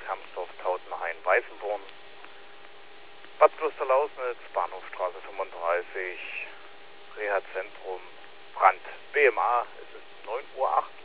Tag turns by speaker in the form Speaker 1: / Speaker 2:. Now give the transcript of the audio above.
Speaker 1: Hermsdorf, Tautenhain, Weißenborn, Bad Klosterlausnitz, Bahnhofstraße 35, Reha-Zentrum, Brand, BMA, es ist 9:08 Uhr.